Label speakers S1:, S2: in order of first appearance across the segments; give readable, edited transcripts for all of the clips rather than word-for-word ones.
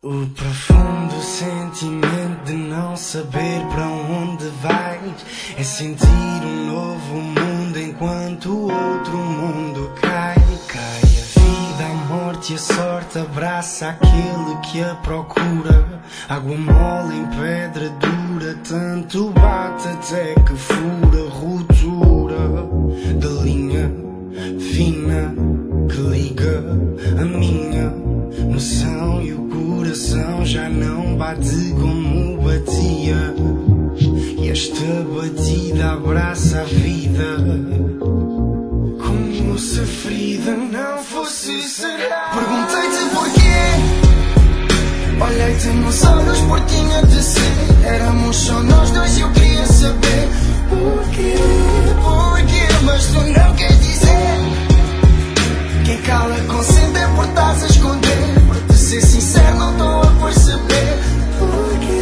S1: O profundo sentimento de não saber para onde vais é sentir um novo mundo enquanto o outro mundo cai. Cai a vida, a morte e a sorte, abraça aquele que a procura. Água mole em pedra dura, tanto bate até que fura. Ruptura da linha fina que liga a minha noção e o coração já não bate como batia. E esta batida abraça a vida como se a ferida não fosse sarar.
S2: Perguntei-te porquê, olhei-te nos olhos por tinha de ser. Éramos só nós dois e eu queria saber porquê, mas tu não queres dizer. Quem cala consente é por estás a esconder. Para te ser sincero não estou a perceber porquê.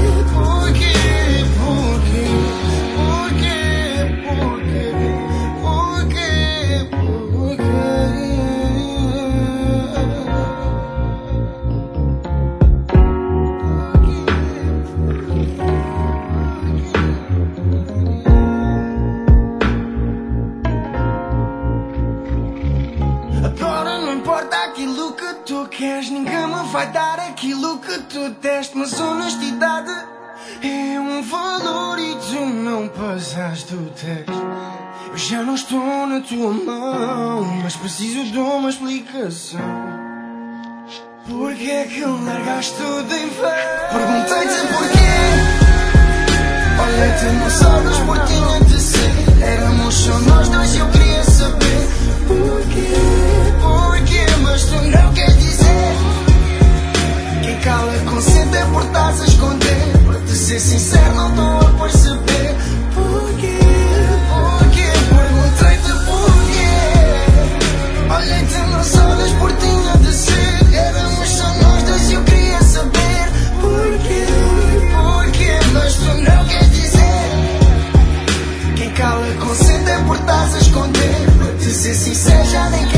S2: Agora não importa aquilo que tu queres, ninguém me vai dar aquilo que tu deste. Mas honestidade é um valor e tu não passaste o teste. Eu já não estou na tua mão, mas preciso de uma explicação. Porquê é que largaste tudo em vão? Perguntei-te porquê, olhei-te nos olhos por tinha de ser. Éramos só nós dois e eu queria saber porquê, mas tu não queres dizer. Quem cala consente é por estás a esconder. Para te ser sincero não estou a perceber porquê. Perguntei-te porquê, olhei-te nos olhos por tinha de ser. Éramos só nós dois e eu queria saber porquê, mas tu não queres dizer. Quem cala consente é por estás a esconder. Para te ser sincero já nem